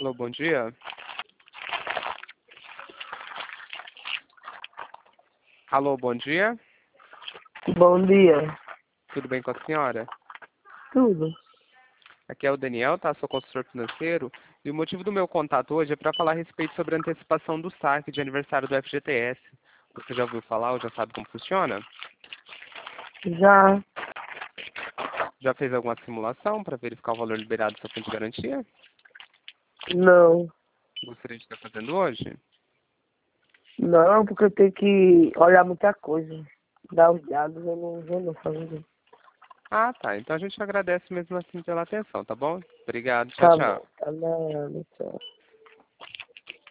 Alô, bom dia. Alô, bom dia. Bom dia. Tudo bem com a senhora? Tudo. Aqui é o Daniel, tá? Sou consultor financeiro. E o motivo do meu contato hoje é para falar a respeito sobre a antecipação do saque de aniversário do FGTS. Você já ouviu falar ou já sabe como funciona? Já. Já fez alguma simulação para verificar o valor liberado do seu fundo de garantia? Não. Gostaria de estar fazendo hoje? Não, porque eu tenho que olhar muita coisa. Dar os dados, eu não vou não fazer. Ah, tá. Então a gente agradece mesmo assim pela atenção, tá bom? Obrigado. Tchau, Tá tchau. bom. Tá nada, tchau.